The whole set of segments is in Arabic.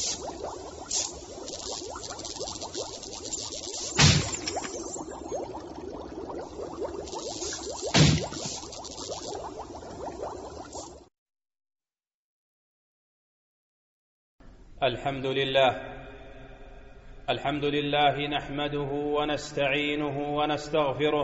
الحمد لله نحمده ونستعينه ونستغفره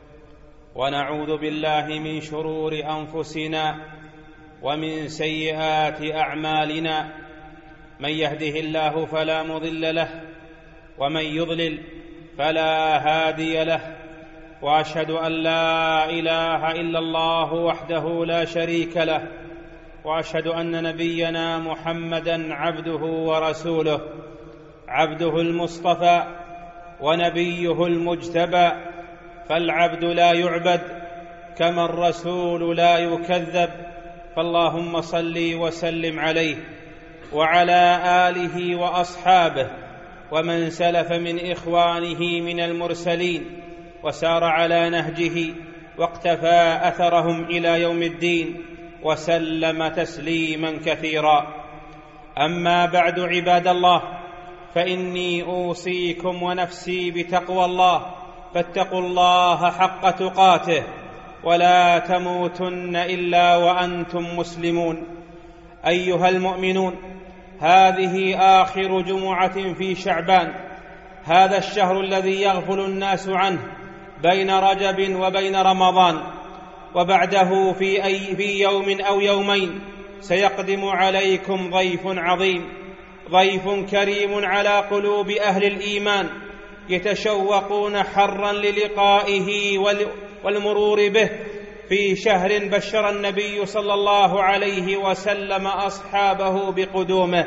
ونعوذ بالله من شرور أنفسنا ومن سيئات أعمالنا. من يهده الله فلا مضل له ومن يضلل فلا هادي له، وأشهد أن لا إله إلا الله وحده لا شريك له، وأشهد أن نبينا محمدًا عبده ورسوله، عبده المصطفى ونبيه المجتبى. فالعبد لا يعبد كما الرسول لا يكذب، فاللهم صل وسلم عليه وعلى آله وأصحابه ومن سلف من إخوانه من المرسلين وسار على نهجه واقتفى أثرهم إلى يوم الدين وسلم تسليما كثيرا. أما بعد، عباد الله، فإني أوصيكم ونفسي بتقوى الله، فاتقوا الله حق تقاته ولا تموتن إلا وأنتم مسلمون. أيها المؤمنون، هذه آخر جمعة في شعبان، هذا الشهر الذي يغفل الناس عنه بين رجب وبين رمضان، وبعده في يوم أو يومين سيقدم عليكم ضيف عظيم، ضيف كريم على قلوب أهل الإيمان، يتشوقون حرا للقائه والمرور به في شهر بشر النبي صلى الله عليه وسلم أصحابه بقدومه.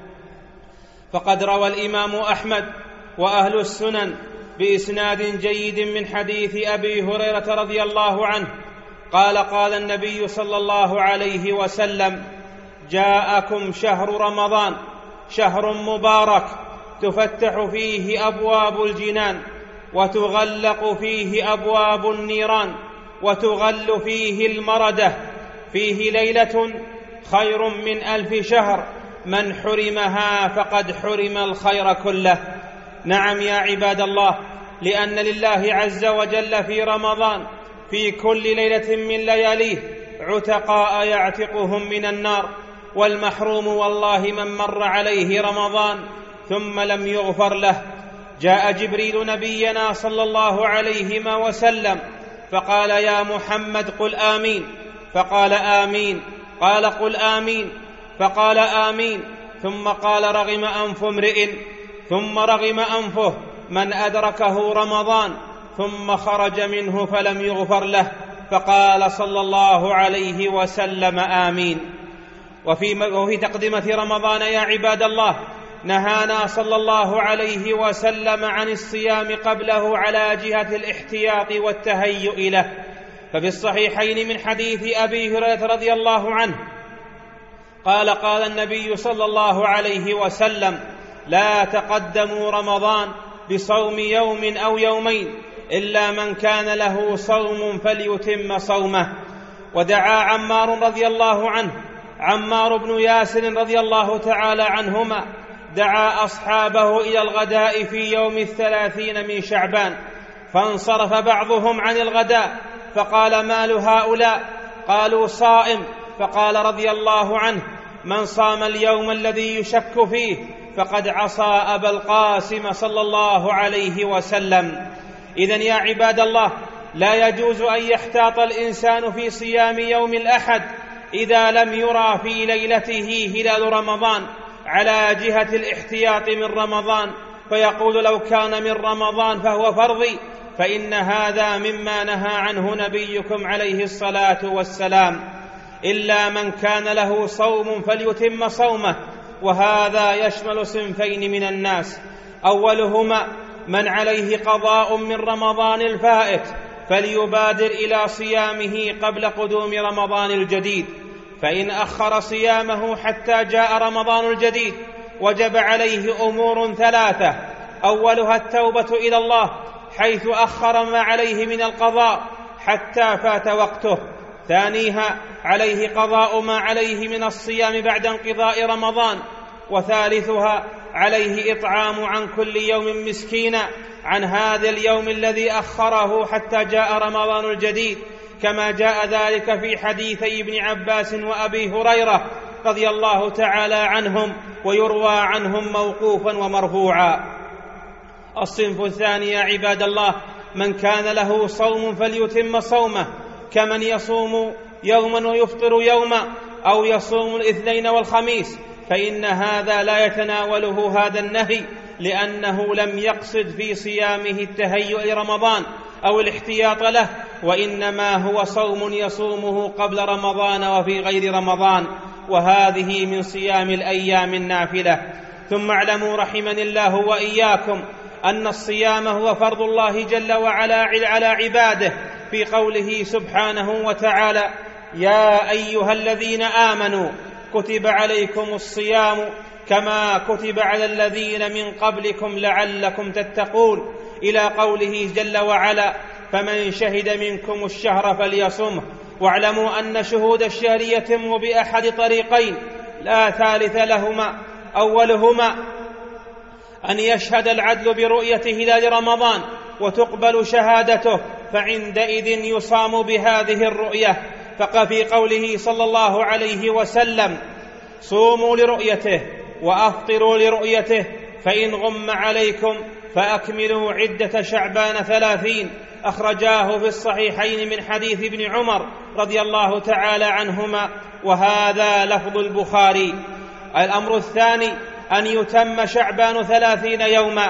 فقد روى الإمام أحمد وأهل السنن بإسناد جيد من حديث أبي هريرة رضي الله عنه قال النبي صلى الله عليه وسلم: جاءكم شهر رمضان، شهر مبارك، تفتح فيه أبواب الجنان وتغلق فيه أبواب النيران وتغل فيه المردة، فيه ليلة خير من 1000 شهر، من حرمها فقد حرم الخير كله. نعم يا عباد الله، لأن لله عز وجل في رمضان في كل ليلة من لياليه عتقاء يعتقهم من النار، والمحروم والله من مر عليه رمضان ثم لم يغفر له. جاء جبريل نبينا صلى الله عليه وسلم فقال: يا محمد قل آمين، فقال آمين، قال قل آمين، فقال آمين، ثم قال: رغم أنف امرئ، ثم رغم أنفه من أدركه رمضان ثم خرج منه فلم يغفر له، فقال صلى الله عليه وسلم آمين. وفي تقدمة رمضان يا عباد الله نهانا صلى الله عليه وسلم عن الصيام قبله على جهة الاحتياط والتهيؤ له. ففي الصحيحين من حديث أبي هريرة رضي الله عنه قال النبي صلى الله عليه وسلم: لا تقدموا رمضان بصوم يوم أو يومين إلا من كان له صوم فليتم صومه. ودعا عمار رضي الله عنه، عمار بن ياسر رضي الله تعالى عنهما، دعا أصحابه إلى الغداء في يوم 30 من شعبان، فانصرف بعضهم عن الغداء فقال: ما لهؤلاء؟ قالوا: صائم. فقال رضي الله عنه: من صام اليوم الذي يشك فيه فقد عصى أبا القاسم صلى الله عليه وسلم. إذن يا عباد الله، لا يجوز أن يحتاط الإنسان في صيام يوم الأحد إذا لم يرى في ليلته هلال رمضان على جهة الاحتياط من رمضان، فيقول: لو كان من رمضان فهو فرضي، فإن هذا مما نهى عنه نبيكم عليه الصلاة والسلام. إلا من كان له صوم فليتم صومه، وهذا يشمل صنفين من الناس: أولهما من عليه قضاء من رمضان الفائت فليبادر إلى صيامه قبل قدوم رمضان الجديد، فإن أخر صيامه حتى جاء رمضان الجديد وجب عليه أمور 3: أولها التوبة إلى الله حيث أخر ما عليه من القضاء حتى فات وقته. ثانيها عليه قضاء ما عليه من الصيام بعد انقضاء رمضان. وثالثها عليه إطعام عن كل يوم مسكينا عن هذا اليوم الذي أخره حتى جاء رمضان الجديد، كما جاء ذلك في حديثي ابن عباس وأبي هريرة رضي الله تعالى عنهم، ويروى عنهم موقوفا ومرفوعا. الصنف الثاني يا عباد الله من كان له صوم فليتم صومه، كمن يصوم يوما ويفطر يوما، أو يصوم الاثنين والخميس، فإن هذا لا يتناوله هذا النهي، لأنه لم يقصد في صيامه التهيؤ لرمضان أو الاحتياط له، وإنما هو صوم يصومه قبل رمضان وفي غير رمضان، وهذه من صيام الأيام النافلة. ثم اعلموا رحمني الله وإياكم أن الصيام هو فرض الله جل وعلا على عباده، في قوله سبحانه وتعالى: يا أيها الذين آمنوا كتب عليكم الصيام كما كتب على الذين من قبلكم لعلكم تتقون، إلى قوله جل وعلا: فمن شهد منكم الشهر فليصمه. واعلموا أن شهود الشهر يتم بأحد طريقين لا ثالث لهما، أولهما أن يشهد العدل برؤية هلال رمضان وتقبل شهادته، فعندئذ يصام بهذه الرؤية، ففي قوله صلى الله عليه وسلم: صوموا لرؤيته وأفطروا لرؤيته، فإن غم عليكم فأكملوا عدة شعبان 30، أخرجاه في الصحيحين من حديث ابن عمر رضي الله تعالى عنهما، وهذا لفظ البخاري. الأمر الثاني أن يتم شعبان 30 يوما،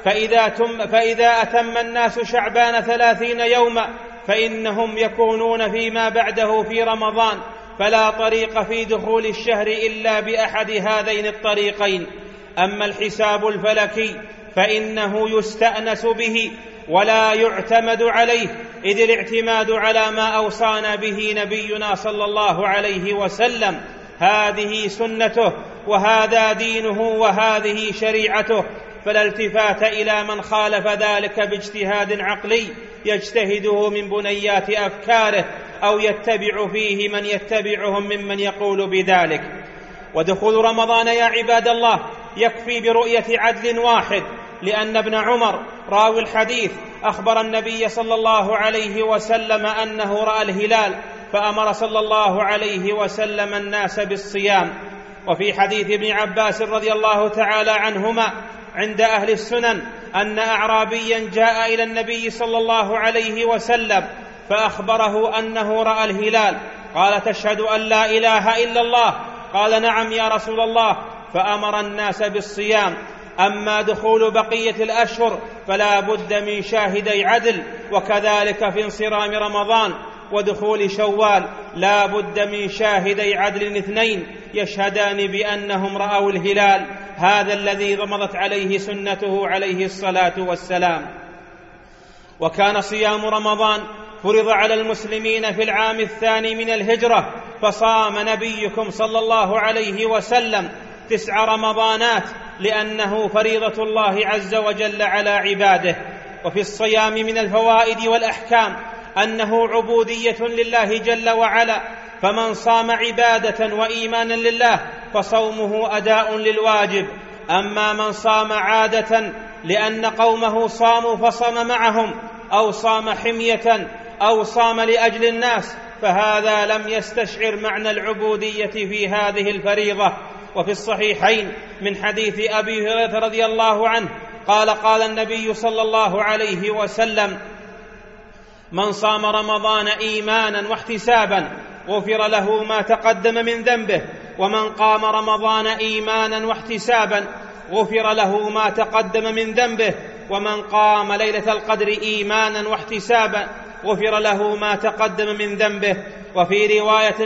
فإذا أتم الناس شعبان 30 يوما فإنهم يكونون فيما بعده في رمضان، فلا طريق في دخول الشهر إلا بأحد هذين الطريقين. أما الحساب الفلكي فإنه يستأنس به ولا يعتمد عليه، إذ الاعتماد على ما أوصانا به نبينا صلى الله عليه وسلم، هذه سنته وهذا دينه وهذه شريعته، فلا التفات إلى من خالف ذلك باجتهاد عقلي يجتهده من بنيات أفكاره، أو يتبع فيه من يتبعهم ممن يقول بذلك. ودخول رمضان يا عباد الله يكفي برؤية عدل واحد، لأن ابن عمر راوي الحديث أخبر النبي صلى الله عليه وسلم أنه رأى الهلال، فأمر صلى الله عليه وسلم الناس بالصيام. وفي حديث ابن عباس رضي الله تعالى عنهما عند أهل السنن أن أعرابيا جاء إلى النبي صلى الله عليه وسلم فأخبره أنه رأى الهلال، قال: تشهد أن لا إله إلا الله؟ قال: نعم يا رسول الله. فأمر الناس بالصيام. أما دخول بقية الأشهر فلا بد من شاهدي عدل، وكذلك في انصرام رمضان ودخول شوال لا بد من شاهدي عدل 2 يشهدان بأنهم رأوا الهلال، هذا الذي ضمضت عليه سنته عليه الصلاة والسلام. وكان صيام رمضان فرض على المسلمين في العام 2 من الهجرة، فصام نبيكم صلى الله عليه وسلم 9 رمضانات، لأنه فريضة الله عز وجل على عباده. وفي الصيام من الفوائد والأحكام أنه عبودية لله جل وعلا، فمن صام عبادة وإيمانا لله فصومه أداء للواجب. أما من صام عادة لأن قومه صاموا فصام معهم، أو صام حمية، أو صام لأجل الناس، فهذا لم يستشعر معنى العبودية في هذه الفريضة. وفي الصحيحين من حديث أبي هريرة رضي الله عنه قال: قال النبي صلى الله عليه وسلم: من صام رمضان إيمانا واحتسابا غفر له ما تقدم من ذنبه، ومن قام رمضان إيمانا واحتسابا غفر له ما تقدم من ذنبه، ومن قام ليلة القدر إيمانا واحتسابا غفر له ما تقدم من ذنبه. وفي رواية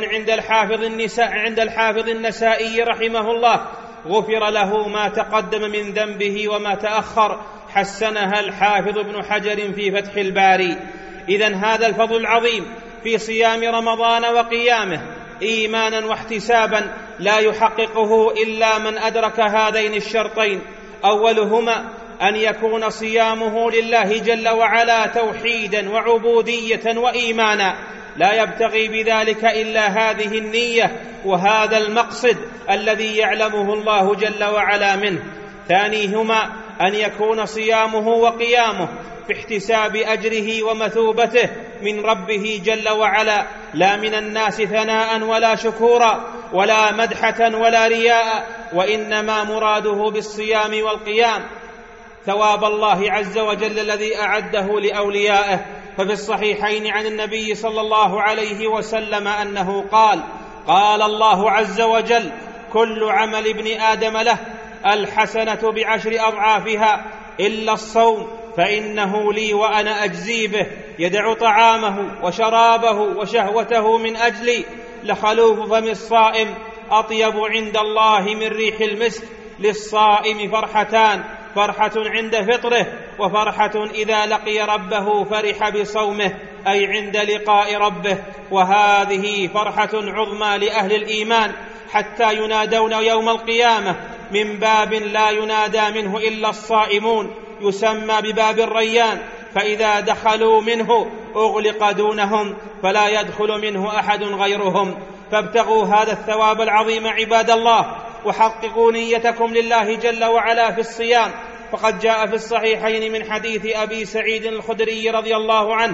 عند الحافظ النسائي رحمه الله: غفر له ما تقدم من ذنبه وما تأخر، حسنها الحافظ ابن حجر في فتح الباري. إذن هذا الفضل العظيم في صيام رمضان وقيامه إيمانا واحتسابا لا يحققه إلا من أدرك هذين الشرطين، أولهما أن يكون صيامه لله جل وعلا توحيدا وعبودية وإيمانا، لا يبتغي بذلك إلا هذه النية وهذا المقصد الذي يعلمه الله جل وعلا منه. ثانيهما أن يكون صيامه وقيامه باحتساب أجره ومثوبته من ربه جل وعلا، لا من الناس ثناء ولا شكورا ولا مدحة ولا رياء، وإنما مراده بالصيام والقيام ثواب الله عز وجل الذي أعده لأوليائه. ففي الصحيحين عن النبي صلى الله عليه وسلم أنه قال الله عز وجل: كل عمل ابن آدم له الحسنة ب10 أضعافها إلا الصوم فإنه لي وأنا أجزي به، يدع طعامه وشرابه وشهوته من أجلي، لخلوف فم الصائم أطيب عند الله من ريح المسك. للصائم فرحتان: فرحة عند فطره، وفرحة إذا لقي ربه فرح بصومه، أي عند لقاء ربه. وهذه فرحة عظمى لأهل الإيمان حتى ينادون يوم القيامة من باب لا ينادى منه إلا الصائمون، يسمى بباب الريان، فإذا دخلوا منه أغلق دونهم فلا يدخل منه أحد غيرهم. فابتغوا هذا الثواب العظيم عباد الله، وحققوا نيتكم لله جل وعلا في الصيام. فقد جاء في الصحيحين من حديث أبي سعيد الخدري رضي الله عنه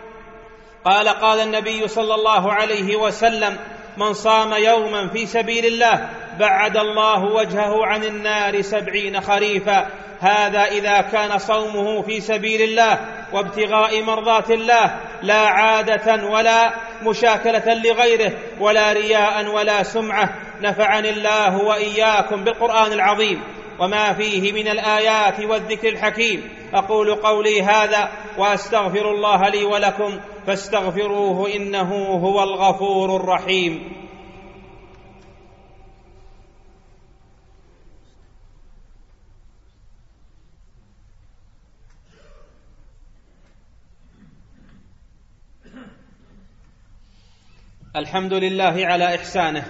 قال النبي صلى الله عليه وسلم: من صام يوما في سبيل الله بعد الله وجهه عن النار 70 خريفا. هذا إذا كان صومه في سبيل الله وابتغاء مرضات الله، لا عادة ولا مشاكلة لغيره ولا رياء ولا سمعة. نفعني الله وإياكم بالقرآن العظيم وما فيه من الآيات والذكر الحكيم. أقول قولي هذا وأستغفر الله لي ولكم فاستغفروه إنه هو الغفور الرحيم. الحمد لله على إحسانه،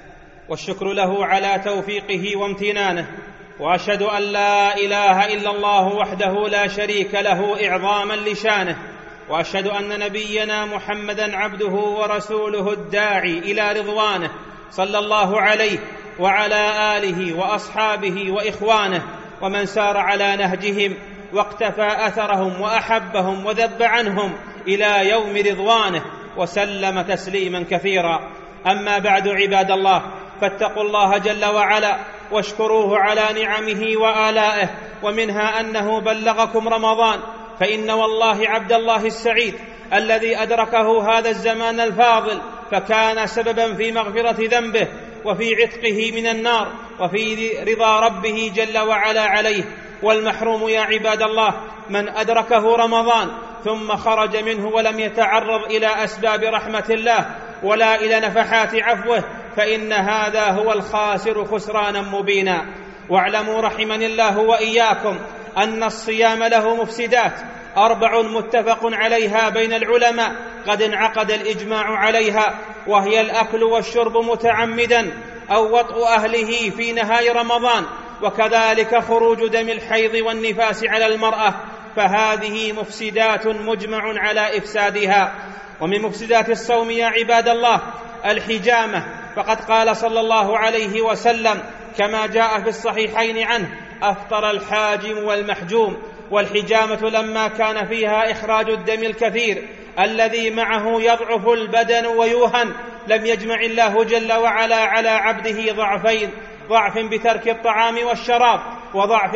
والشكر له على توفيقه وامتنانه، وأشهد أن لا إله إلا الله وحده لا شريك له إعظاما لشانه، وأشهد أن نبينا محمدا عبده ورسوله الداعي إلى رضوانه، صلى الله عليه وعلى آله وأصحابه وإخوانه ومن سار على نهجهم واقتفى أثرهم وأحبهم وذب عنهم إلى يوم رضوانه، وسلم تسليما كثيرا. أما بعد عباد الله، فاتقوا الله جل وعلا واشكروه على نعمه وآلائه، ومنها أنه بلغكم رمضان. فإن والله عبد الله السعيد الذي أدركه هذا الزمان الفاضل فكان سببا في مغفرة ذنبه وفي عتقه من النار وفي رضا ربه جل وعلا عليه. والمحروم يا عباد الله من أدركه رمضان ثم خرج منه ولم يتعرض إلى أسباب رحمة الله ولا إلى نفحات عفوه، فإن هذا هو الخاسر خسرانا مبينا. واعلموا رحمني الله وإياكم أن الصيام له مفسدات 4 متفق عليها بين العلماء قد انعقد الإجماع عليها، وهي الأكل والشرب متعمدا أو وطء أهله في نهاية رمضان، وكذلك خروج دم الحيض والنفاس على المرأة، فهذه مفسدات مجمع على إفسادها. ومن مفسدات الصوم يا عباد الله الحجامة، فقد قال صلى الله عليه وسلم كما جاء في الصحيحين عنه: أفطر الحاجم والمحجوم. والحجامة لما كان فيها إخراج الدم الكثير الذي معه يضعف البدن ويوهن، لم يجمع الله جل وعلا على عبده ضعفين: ضعف بترك الطعام والشراب، وضعف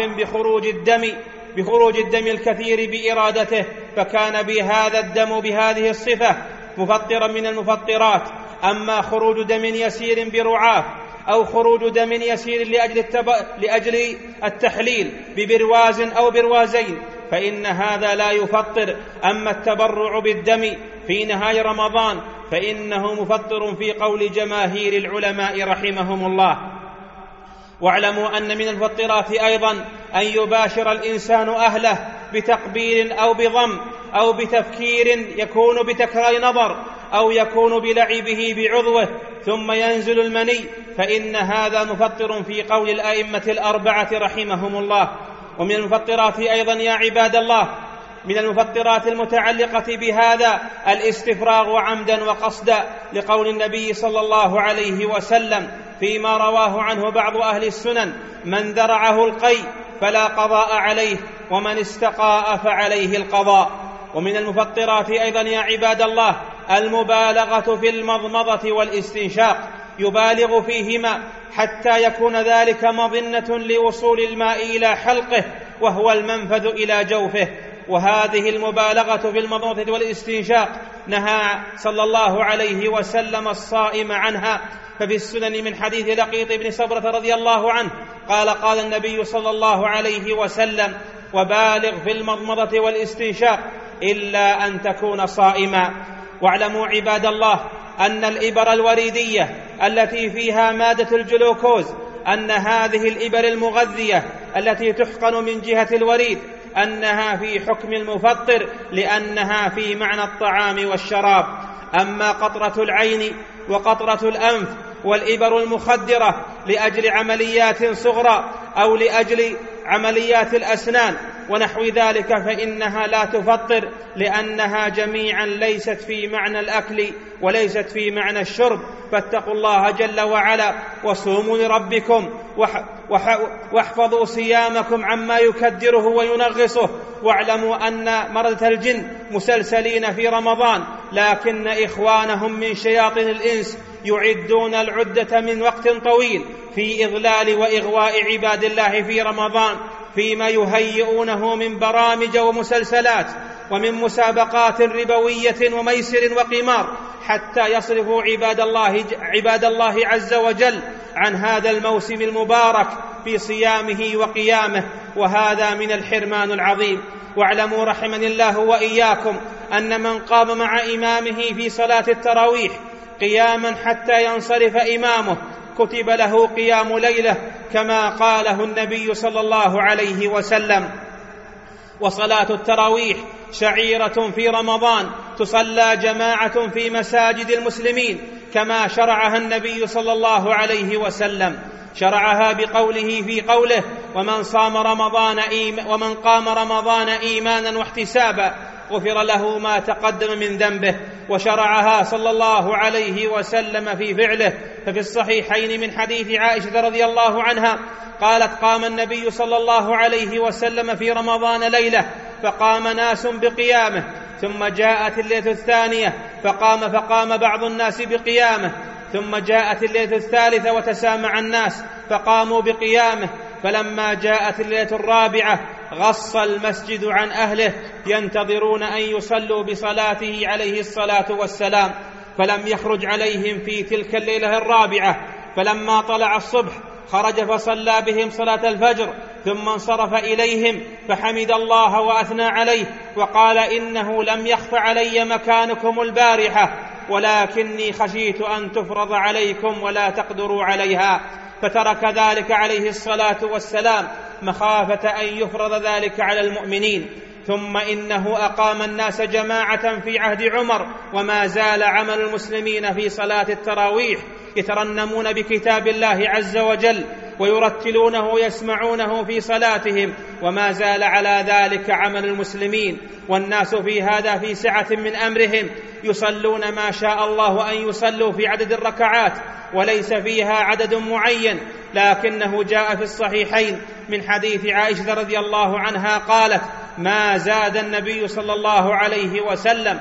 بخروج الدم الكثير بإرادته، فكان بهذا الدم بهذه الصفة مفطرا من المفطرات. أما خروج دم يسير برعاف أو خروج دم يسير لأجل التحليل ببرواز أو بروازين فإن هذا لا يفطر. أما التبرع بالدم في نهاية رمضان فإنه مفطر في قول جماهير العلماء رحمهم الله. واعلموا أن من المفطرات أيضا أن يباشر الإنسان أهله بتقبيل أو بضم أو بتفكير يكون بتكرار نظر أو يكون بلعبه بعضوه ثم ينزل المني، فإن هذا مفطر في قول الأئمة 4 رحمهم الله. ومن المفطرات أيضا يا عباد الله من المفطرات المتعلقة بهذا الاستفراغ عمدا وقصدا، لقول النبي صلى الله عليه وسلم فيما رواه عنه بعض أهل السنن: من ذرعه القيء فلا قضاء عليه، ومن استقاء فعليه القضاء. ومن المفطرات أيضا يا عباد الله المبالغة في المضمضة والاستنشاق، يبالغ فيهما حتى يكون ذلك مظنة لوصول الماء إلى حلقه وهو المنفذ إلى جوفه. وهذه المبالغة في المضمضة والاستنشاق نهى صلى الله عليه وسلم الصائم عنها. ففي السنن من حديث لقيط بن صبرة رضي الله عنه قال النبي صلى الله عليه وسلم: وبالغ في المضمضة والاستنشاق إلا أن تكون صائما. واعلموا عباد الله أن الإبر الوريدية التي فيها مادة الجلوكوز، أن هذه الإبر المغذية التي تحقن من جهة الوريد أنها في حكم المفطر، لأنها في معنى الطعام والشراب. أما قطرة العين وقطرة الأنف والإبر المخدرة لأجل عمليات صغرى أو لأجل عمليات الأسنان ونحو ذلك فإنها لا تفطر، لأنها جميعا ليست في معنى الأكل وليست في معنى الشرب. فاتقوا الله جل وعلا وصوموا لربكم واحفظوا صيامكم عما يكدره وينغصه. واعلموا أن مردة الجن مسلسلين في رمضان، لكن إخوانهم من شياطين الإنس يعدون العدة من وقت طويل في إضلال وإغواء عباد الله في رمضان، فيما يهيئونه من برامج ومسلسلات ومن مسابقات ربوية وميسر وقمار، حتى يصرفوا عباد الله عز وجل عن هذا الموسم المبارك في صيامه وقيامه، وهذا من الحرمان العظيم. واعلموا رحمني الله وإياكم أن من قام مع إمامه في صلاة التراويح قياما حتى ينصرف إمامه كتب له قيام ليلة، كما قاله النبي صلى الله عليه وسلم. وصلاة التراويح شعيرة في رمضان تصلى جماعة في مساجد المسلمين كما شرعها النبي صلى الله عليه وسلم. شرعها بقوله في قوله: ومن قام رمضان إيمانا واحتسابا غفر له ما تقدم من ذنبه. وشرعها صلى الله عليه وسلم في فعله. ففي الصحيحين من حديث عائشة رضي الله عنها قالت: قام النبي صلى الله عليه وسلم في رمضان ليلة فقام ناس بقيامه، ثم جاءت الليلة الثانية فقام بعض الناس بقيامه، ثم جاءت الليلة الثالثة وتسامع الناس فقاموا بقيامه، فلما جاءت الليلة الرابعة غص المسجد عن أهله ينتظرون أن يصلوا بصلاته عليه الصلاة والسلام، فلم يخرج عليهم في تلك الليلة الرابعة. فلما طلع الصبح خرج فصلى بهم صلاة الفجر، ثم انصرف إليهم فحمد الله وأثنى عليه وقال: إنه لم يخف علي مكانكم البارحة، ولكني خشيت أن تفرض عليكم ولا تقدروا عليها، فترك ذلك عليه الصلاة والسلام مخافة أن يفرض ذلك على المؤمنين. ثم إنه أقام الناس جماعة في عهد عمر، وما زال عمل المسلمين في صلاة التراويح يترنمون بكتاب الله عز وجل ويرتلونه ويسمعونه في صلاتهم، وما زال على ذلك عمل المسلمين، والناس في هذا في سعة من أمرهم، يصلون ما شاء الله أن يصلوا في عدد الركعات وليس فيها عدد معين. لكنه جاء في الصحيحين من حديث عائشة رضي الله عنها قالت: ما زاد النبي صلى الله عليه وسلم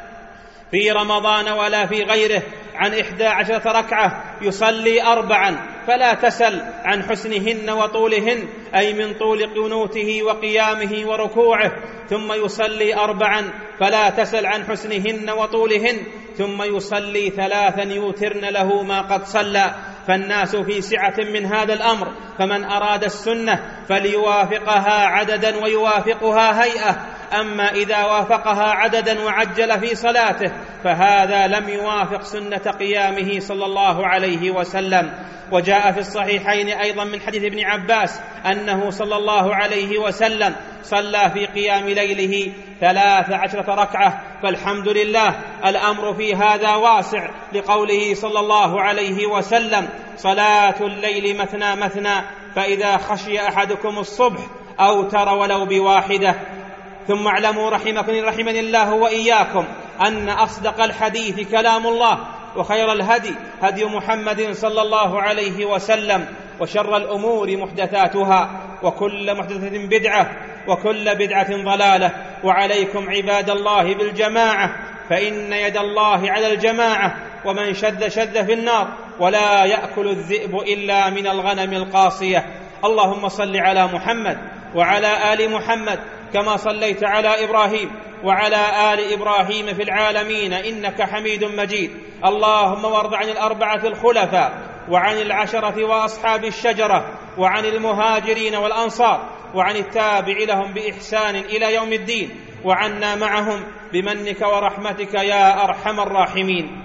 في رمضان ولا في غيره عن 11 ركعة يصلي 4، فلا تسل عن حسنهن وطولهن، أي من طول قنوته وقيامه وركوعه، ثم يصلي 4 فلا تسل عن حسنهن وطولهن، ثم يصلي 3 يوترن له ما قد صلى. فالناس في سعة من هذا الأمر، فمن أراد السنة فليوافقها عددا ويوافقها هيئة، أما إذا وافقها عددا وعجل في صلاته فهذا لم يوافق سنة قيامه صلى الله عليه وسلم. وجاء في الصحيحين أيضا من حديث ابن عباس أنه صلى الله عليه وسلم صلى في قيام ليله 13 ركعة. فالحمد لله الأمر في هذا واسع، لقوله صلى الله عليه وسلم: صلاة الليل مثنى مثنى، فإذا خشي أحدكم الصبح أوتر ولو بواحدة. ثم اعلموا رحمني الله وإياكم أن أصدق الحديث كلام الله، وخير الهدي هدي محمد صلى الله عليه وسلم، وشر الأمور محدثاتها، وكل محدثة بدعة، وكل بدعة ضلالة. وعليكم عباد الله بالجماعة، فإن يد الله على الجماعة، ومن شذ في النار، ولا يأكل الذئب إلا من الغنم القاصية. اللهم صل على محمد وعلى آل محمد كما صليت على إبراهيم وعلى آل إبراهيم في العالمين إنك حميد مجيد. اللهم وارض عن الأربعة الخلفاء وعن العشرة وأصحاب الشجرة وعن المهاجرين والأنصار وعن التابع لهم بإحسان إلى يوم الدين، وعنا معهم بمنك ورحمتك يا أرحم الراحمين.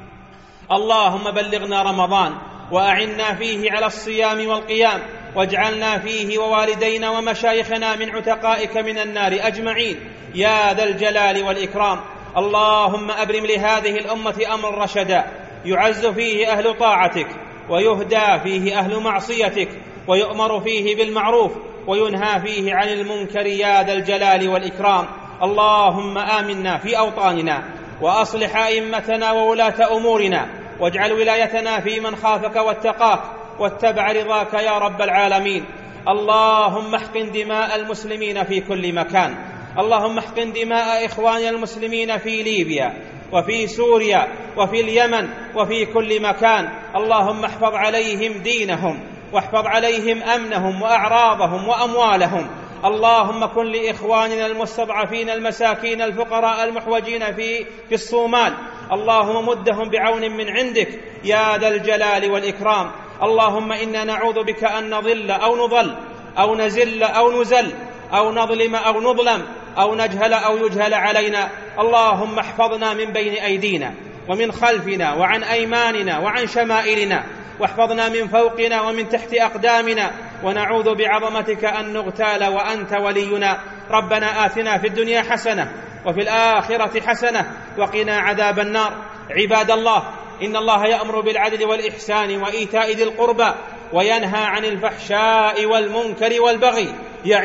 اللهم بلغنا رمضان وأعنا فيه على الصيام والقيام، واجعلنا فيه ووالدينا ومشايخنا من عتقائك من النار أجمعين يا ذا الجلال والإكرام. اللهم أبرم لهذه الأمة أمر رشدا يعز فيه أهل طاعتك، ويهدى فيه أهل معصيتك، ويؤمر فيه بالمعروف، وينهى فيه عن المنكر يا ذا الجلال والإكرام. اللهم آمنا في أوطاننا، وأصلح أئمتنا وولاة أمورنا، واجعل ولايتنا في من خافك واتقاك واتبع رضاك يا رب العالمين. اللهم احقن دماء المسلمين في كل مكان، اللهم احقن دماء إخواننا المسلمين في ليبيا وفي سوريا وفي اليمن وفي كل مكان. اللهم احفظ عليهم دينهم، واحفظ عليهم أمنهم وأعراضهم وأموالهم. اللهم كن لإخواننا المستضعفين المساكين الفقراء المحوجين في الصومال، اللهم مدهم بعون من عندك يا ذا الجلال والإكرام. اللهم إنا نعوذ بك أن نضل أو نضل أو نزل أو نزل أو نظلم أو نظلم أو نجهل أو يجهل علينا. اللهم احفظنا من بين أيدينا ومن خلفنا وعن أيماننا وعن شمائلنا، واحفظنا من فوقنا ومن تحت أقدامنا، ونعوذ بعظمتك أن نغتال وأنت ولينا. ربنا آتنا في الدنيا حسنة وفي الآخرة حسنة وقنا عذاب النار. عباد الله، إن الله يأمر بالعدل والإحسان وإيتاء ذي القربى، وينهى عن الفحشاء والمنكر والبغي،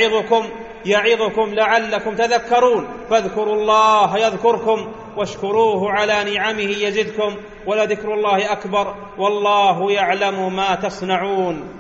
يعظكم لعلكم تذكرون. فاذكروا الله يذكركم، واشكروه على نعمه يزدكم، ولذكر الله أكبر، والله يعلم ما تصنعون.